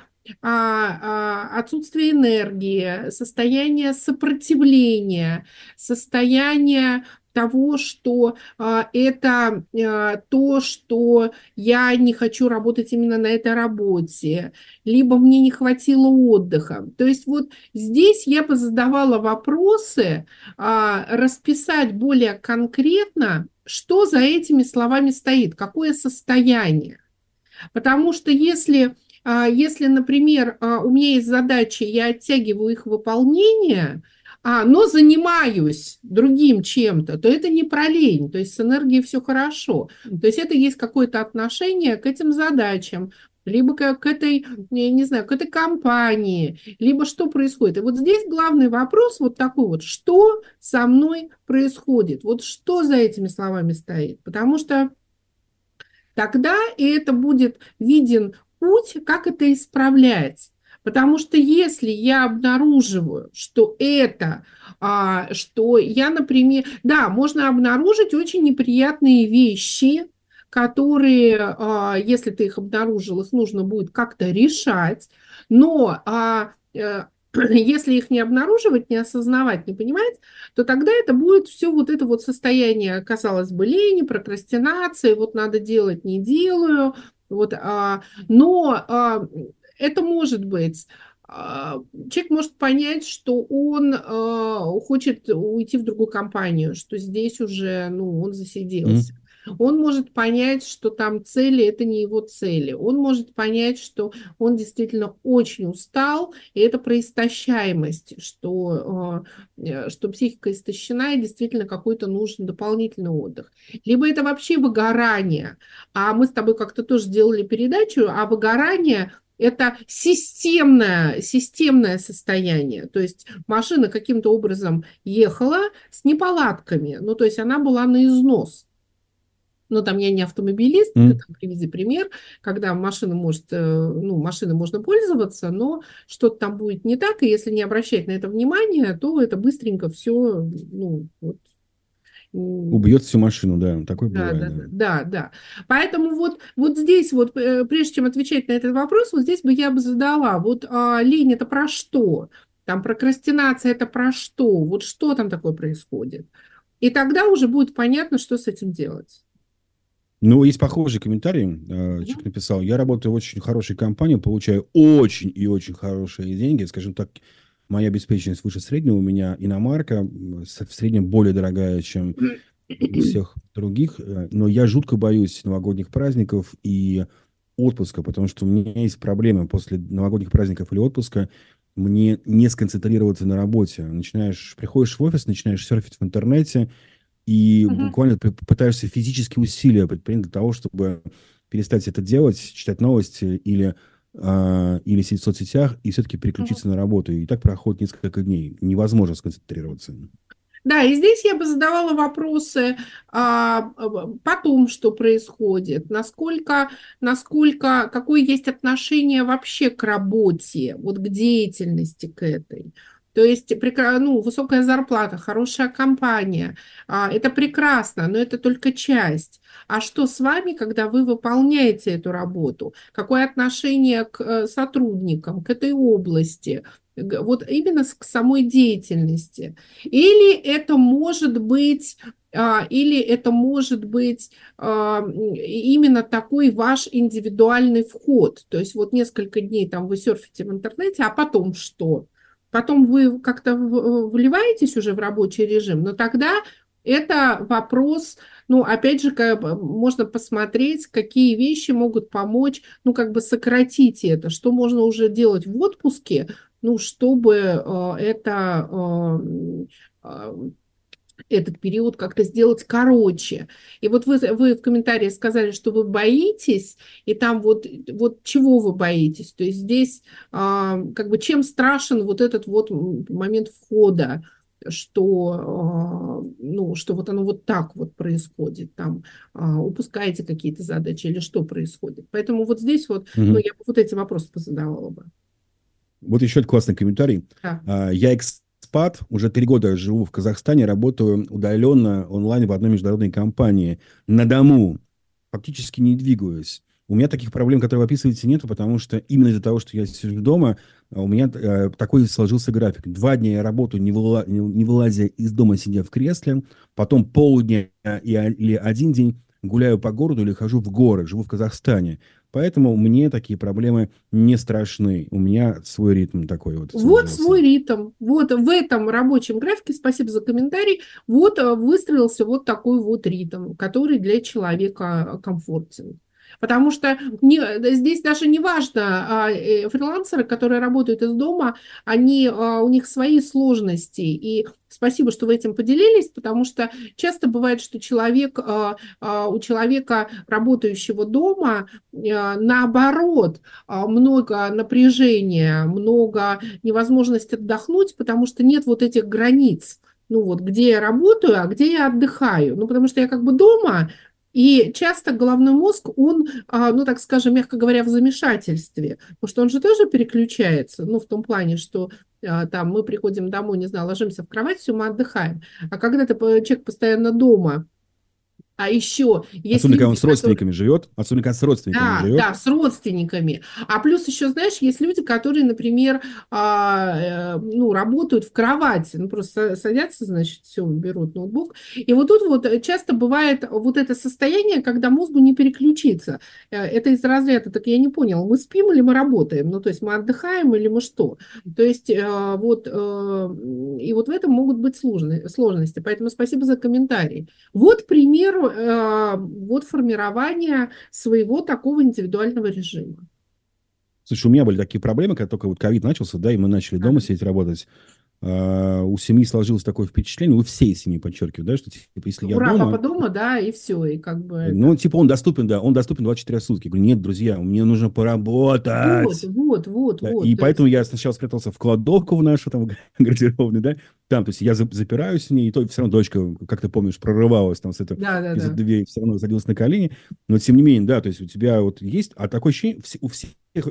отсутствия энергии, состояние сопротивления, состояние того, что это то, что я не хочу работать именно на этой работе, либо мне не хватило отдыха. То есть вот здесь я бы задавала вопросы, расписать более конкретно, что за этими словами стоит, какое состояние. Потому что если, например, у меня есть задачи, я оттягиваю их выполнение, но занимаюсь другим чем-то, то это не про лень, то есть с энергией все хорошо. То есть это есть какое-то отношение к этим задачам, либо к этой, не знаю, к этой компании, либо что происходит. И вот здесь главный вопрос вот такой вот, что со мной происходит, вот что за этими словами стоит. Потому что тогда и это будет виден путь, как это исправлять. Потому что если я обнаруживаю, что это, что я, например, да, можно обнаружить очень неприятные вещи, которые, если ты их обнаружил, их нужно будет как-то решать, но если их не обнаруживать, не осознавать, не понимать, то тогда это будет все вот это вот состояние, казалось бы, лени, прокрастинации, вот надо делать, не делаю, вот, но это может быть. Человек может понять, что он хочет уйти в другую компанию, что здесь уже, ну, он засиделся. Он может понять, что там цели– это не его цели. Он может понять, что он действительно очень устал, и это про истощаемость, что психика истощена, и действительно какой-то нужен дополнительный отдых. Либо это вообще выгорание. А мы с тобой как-то тоже делали передачу, а выгорание это системное состояние. То есть машина каким-то образом ехала с неполадками. Ну, то есть она была на износ. Но там я не автомобилист, ты там приведи пример, когда машина может, ну, машиной можно пользоваться, но что-то там будет не так, и если не обращать на это внимание, то это быстренько все, ну, вот. Убьет всю машину, да, такое Да, бывает, да, да. да, да, да. Поэтому вот здесь вот, прежде чем отвечать на этот вопрос, вот здесь бы я бы задала, вот лень это про что? Там прокрастинация это про что? Вот что там такое происходит? И тогда уже будет понятно, что с этим делать. Ну, есть похожий комментарий. Человек Мгм. написал: я работаю в очень хорошей компании, получаю очень и очень хорошие деньги. Скажем так, моя обеспеченность выше среднего. У меня иномарка в среднем более дорогая, чем у всех других. Но я жутко боюсь новогодних праздников и отпуска, потому что у меня есть проблема после новогодних праздников или отпуска. Мне не сконцентрироваться на работе. Приходишь в офис, начинаешь серфить в интернете, и Мгм. буквально пытаешься физические усилия предпринять для того, чтобы перестать это делать, читать новости или сидеть в соцсетях и все-таки Мгм. переключиться на работу. И так проходит несколько дней. Невозможно сконцентрироваться. Да, и здесь я бы задавала вопросы потом, что происходит, какое есть отношение вообще к работе, вот к деятельности к этой. То есть, ну, высокая зарплата, хорошая компания, это прекрасно, но это только часть. А что с вами, когда вы выполняете эту работу? Какое отношение к сотрудникам, к этой области? Вот именно к самой деятельности. Или это может быть именно такой ваш индивидуальный вход. То есть вот несколько дней там вы серфите в интернете, а потом что? Потом вы как-то вливаетесь уже в рабочий режим, но тогда это вопрос, ну, опять же, можно посмотреть, какие вещи могут помочь, ну, как бы сократить это, что можно уже делать в отпуске, ну, чтобы этот период как-то сделать короче. И вот вы в комментарии сказали, что вы боитесь, и там вот чего вы боитесь? То есть здесь как бы чем страшен вот этот вот момент входа, что, ну, что вот оно вот так вот происходит, там упускаете какие-то задачи или что происходит. Поэтому вот здесь вот, ну, я бы вот эти вопросы позадавала бы. Вот еще один классный комментарий. Да. Я экспат, уже 3 года живу в Казахстане, работаю удаленно онлайн в одной международной компании. На дому фактически не двигаюсь. У меня таких проблем, которые вы описываете, нету, потому что именно из-за того, что я сижу дома, у меня такой сложился график. 2 дня я работаю, не вылазя из дома, сидя в кресле. Потом полдня или 1 день гуляю по городу или хожу в горы. Живу в Казахстане. Поэтому мне такие проблемы не страшны. У меня свой ритм такой вот. Вот свой ритм. Вот в этом рабочем графике, спасибо за комментарий, вот выстроился вот такой вот ритм, который для человека комфортен. Потому что здесь даже не важно, фрилансеры, которые работают из дома, у них свои сложности. И спасибо, что вы этим поделились, потому что часто бывает, что у человека, работающего дома, наоборот, много напряжения, много невозможности отдохнуть, потому что нет вот этих границ. Ну вот, где я работаю, а где я отдыхаю. Ну, потому что я как бы дома, и часто головной мозг, он, ну, так скажем, мягко говоря, в замешательстве, потому что он же тоже переключается, ну, в том плане, что там мы приходим домой, не знаю, ложимся в кровать, все, мы отдыхаем. А когда человек постоянно дома, а еще есть особенно, когда он люди, с родственниками живет, особенно, когда с родственниками живет. Да, с родственниками. А плюс еще, знаешь, есть люди, которые, например, ну, работают в кровати, ну, просто садятся, значит, все, берут ноутбук. И вот тут вот часто бывает вот это состояние, когда мозгу не переключиться. Это из разряда, так я не понял, мы спим или мы работаем? Ну, то есть мы отдыхаем или мы что? То есть вот, и вот в этом могут быть сложности. Поэтому спасибо за комментарий. Вот пример вот формирования своего такого индивидуального режима. Слушай, у меня были такие проблемы, когда только вот ковид начался, да, и мы начали дома сидеть работать. У семьи сложилось такое впечатление, у всей семьи, подчеркиваю, да, что типа, если я Ура, дома... папа дома, да, и все, и как бы... Ну, типа он доступен, да, он доступен 24 сутки. Я говорю, нет, друзья, мне нужно поработать. Вот. Да, и поэтому я сначала спрятался в кладовку в нашу там гардеробную, да, там, то есть я запираюсь в ней, и то все равно дочка, как ты помнишь, прорывалась там с этого, из-за дверей, все равно садилась на колени, но тем не менее, да, то есть у тебя вот есть, а такое ощущение у всех,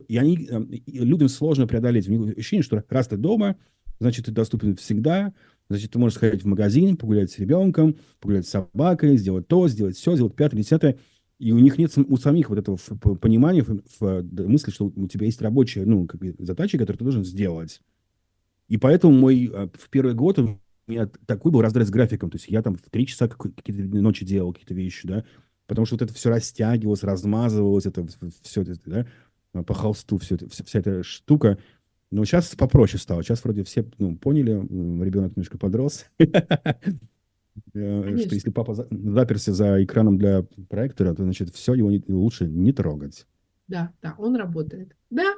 людям сложно преодолеть, у них ощущение, что раз ты дома, значит, ты доступен всегда, значит, ты можешь сходить в магазин, погулять с ребенком, погулять с собакой, сделать то, сделать все, сделать 5, 10. И у них нет у самих вот этого понимания, мысли, что у тебя есть рабочие, ну, как бы задачи, которые ты должен сделать. И поэтому в первый год у меня такой был раздрай с графиком. То есть я там в 3 часа какие-то ночи делал какие-то вещи, да, потому что вот это все растягивалось, размазывалось, это все это, да, по холсту, вся эта штука. Но сейчас попроще стало. Сейчас вроде все поняли, ребенок немножко подрос, что если папа заперся за экраном для проектора, то, значит, все, его лучше не трогать. Да, он работает. Да.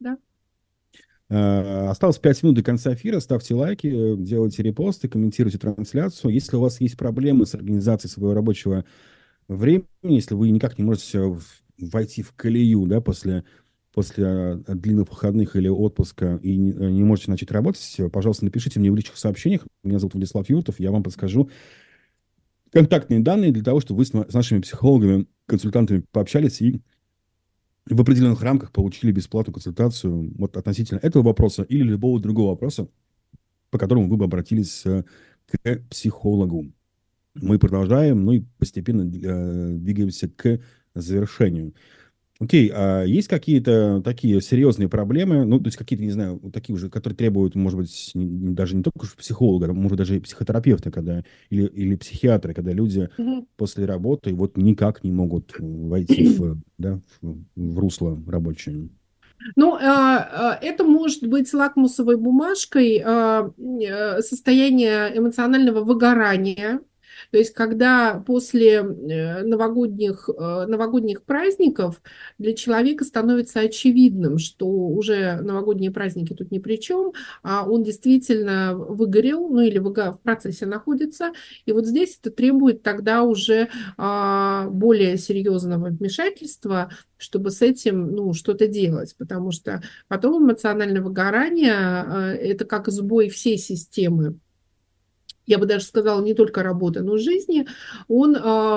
Осталось 5 минут до конца эфира. Ставьте лайки, делайте репосты, комментируйте трансляцию. Если у вас есть проблемы с организацией своего рабочего времени, если вы никак не можете войти в колею, да, после после длинных выходных или отпуска и не можете начать работать, пожалуйста, напишите мне в личных сообщениях. Меня зовут Владислав Юртов, я вам подскажу контактные данные для того, чтобы вы с нашими психологами, консультантами пообщались и в определенных рамках получили бесплатную консультацию вот относительно этого вопроса или любого другого вопроса, по которому вы бы обратились к психологу. Мы продолжаем, ну и постепенно двигаемся к завершению. Окей, а есть какие-то такие серьезные проблемы, ну, то есть какие-то, не знаю, такие уже, которые требуют, может быть, даже не только психолога, может, даже и психотерапевта, или психиатра, когда люди после работы вот никак не могут войти в русло рабочее? Ну, это может быть лакмусовой бумажкой состояние эмоционального выгорания. То есть, когда после новогодних праздников для человека становится очевидным, что уже новогодние праздники тут ни при чем, а он действительно выгорел, ну или в процессе находится, и вот здесь это требует тогда уже более серьезного вмешательства, чтобы с этим, ну, что-то делать, потому что потом эмоциональное выгорание это как сбой всей системы. Я бы даже сказала, не только работы, но и жизни, он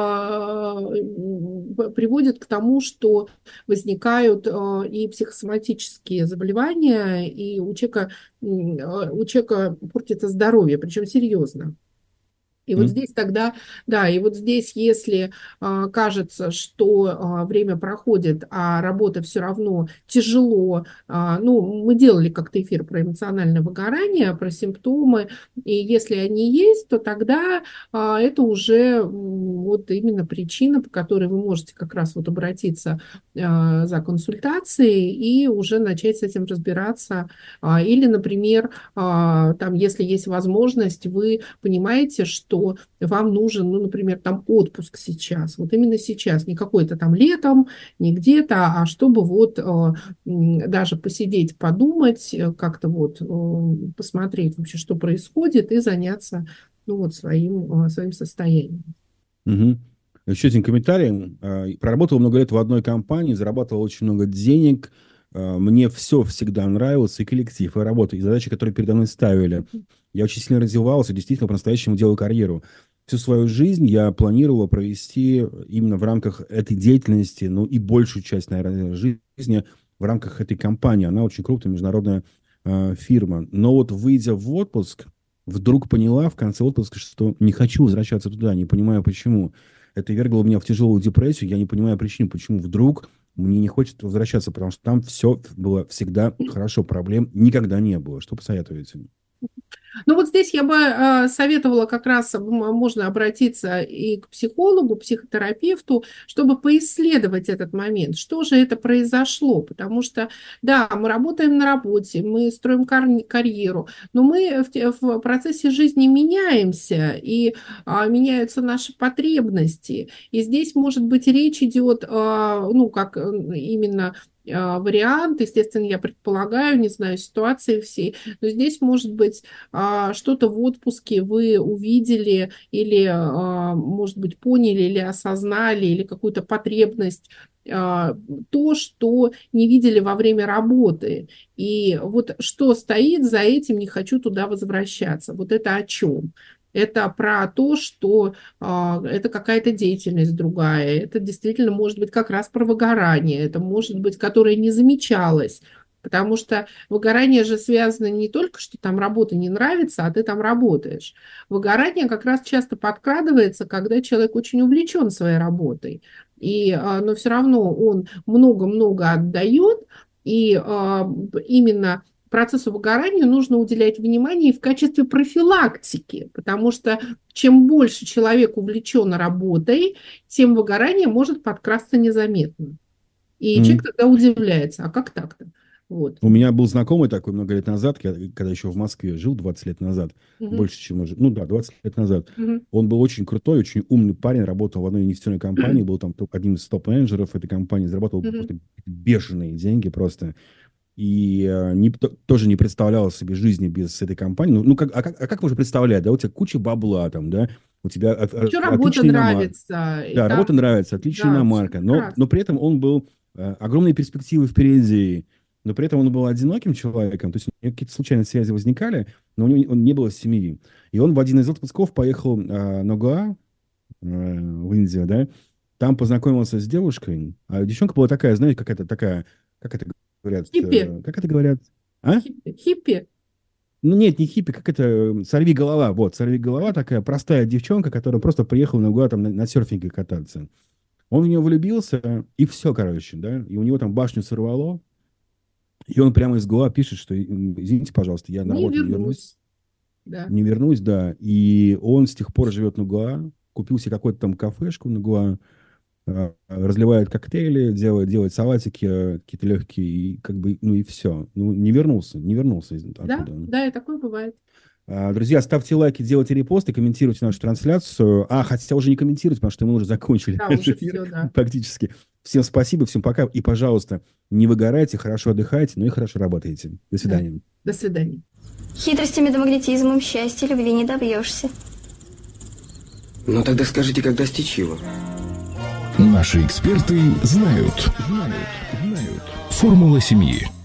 приводит к тому, что возникают и психосоматические заболевания, и у человека портится здоровье, причем серьезно. И вот здесь тогда, да, и вот здесь, если кажется, что время проходит, а работа все равно тяжело, ну, мы делали как-то эфир про эмоциональное выгорание, про симптомы, и если они есть, то тогда это уже вот именно причина, по которой вы можете как раз вот обратиться за консультацией и уже начать с этим разбираться. Или, например, там, если есть возможность, вы понимаете, что вам нужен, ну, например, там отпуск сейчас, вот именно сейчас, не какой-то там летом, не где-то, а чтобы вот даже посидеть, подумать, как-то вот посмотреть вообще, что происходит, и заняться, ну, вот своим состоянием. Угу. Еще один комментарий. Проработал много лет в одной компании, зарабатывал очень много денег. Мне все всегда нравилось, и коллектив, и работа, и задачи, которые передо мной ставили. Я очень сильно развивался, действительно, по-настоящему делал карьеру. Всю свою жизнь я планировал провести именно в рамках этой деятельности, ну и большую часть, наверное, жизни в рамках этой компании. Она очень крупная международная фирма. Но вот выйдя в отпуск, вдруг поняла в конце отпуска, что не хочу возвращаться туда, не понимаю почему. Это вергло меня в тяжелую депрессию, я не понимаю причину, почему вдруг мне не хочется возвращаться, потому что там все было всегда хорошо, проблем никогда не было. Что посоветуете? Ну вот здесь я бы советовала как раз, можно обратиться и к психологу, психотерапевту, чтобы поисследовать этот момент, что же это произошло, потому что, да, мы работаем на работе, мы строим карьеру, но мы в процессе жизни меняемся, и меняются наши потребности, и здесь, может быть, речь идет, ну, как именно вариант, естественно, я предполагаю, не знаю ситуации всей, но здесь, может быть, что-то в отпуске вы увидели или, может быть, поняли или осознали, или какую-то потребность, то, что не видели во время работы. И вот что стоит за этим, не хочу туда возвращаться. Вот это о чем? Это про то, что это какая-то деятельность другая. Это действительно может быть как раз про выгорание. Это может быть, которое не замечалось. Потому что выгорание же связано не только, что там работа не нравится, а ты там работаешь. Выгорание как раз часто подкрадывается, когда человек очень увлечен своей работой. Но все равно он много-много отдает, и именно процессу выгорания нужно уделять внимание и в качестве профилактики, потому что чем больше человек увлечен работой, тем выгорание может подкрасться незаметно. И человек тогда удивляется, а как так-то? Вот. У меня был знакомый такой много лет назад, когда еще в Москве жил, 20 лет назад, больше, чем... Ну да, 20 лет назад. Он был очень крутой, очень умный парень, работал в одной нефтяной компании, был там одним из топ-менеджеров этой компании, зарабатывал бешеные деньги просто. И тоже не представлял себе жизни без этой компании. Как можно представлять, да, у тебя куча бабла там, да, у тебя работа нравится. Да, работа нравится, отличная иномарка, но при этом он был огромные перспективы впереди, но при этом он был одиноким человеком, то есть у него какие-то случайные связи возникали, но у него не было семьи. И он в один из отпусков поехал на Гоа, в Индию, да, там познакомился с девушкой, а девчонка была такая, знаете, какая-то такая, как это говорят? Хиппи. Как это говорят? А? Хиппи. Ну, нет, не хиппи, как это, сорвиголова, вот, сорвиголова такая простая девчонка, которая просто приехала на Гоа там на серфинге кататься. Он в нее влюбился, и все, короче, да, и у него там башню сорвало, и он прямо из Гоа пишет, что, извините, пожалуйста, я на Не работу не вернусь. вернусь. Да. Не вернусь, да, и он с тех пор живет на Гоа, купил себе какую-то там кафешку на Гоа, разливает коктейли, делает салатики какие-то легкие, и как бы, ну и все. Ну, не вернулся Да, оттуда. да, и такое бывает. Друзья, ставьте лайки, делайте репосты, комментируйте нашу трансляцию. Хотя уже не комментируйте, потому что мы уже закончили Да, наш уже эфир все, да. практически. Всем спасибо, всем пока. И, пожалуйста, не выгорайте, хорошо отдыхайте, ну и хорошо работайте. До свидания. До свидания. Хитростями да магнетизмом счастья любви не добьешься. Ну тогда скажите, как достичь его? Наши эксперты знают. Формула семьи.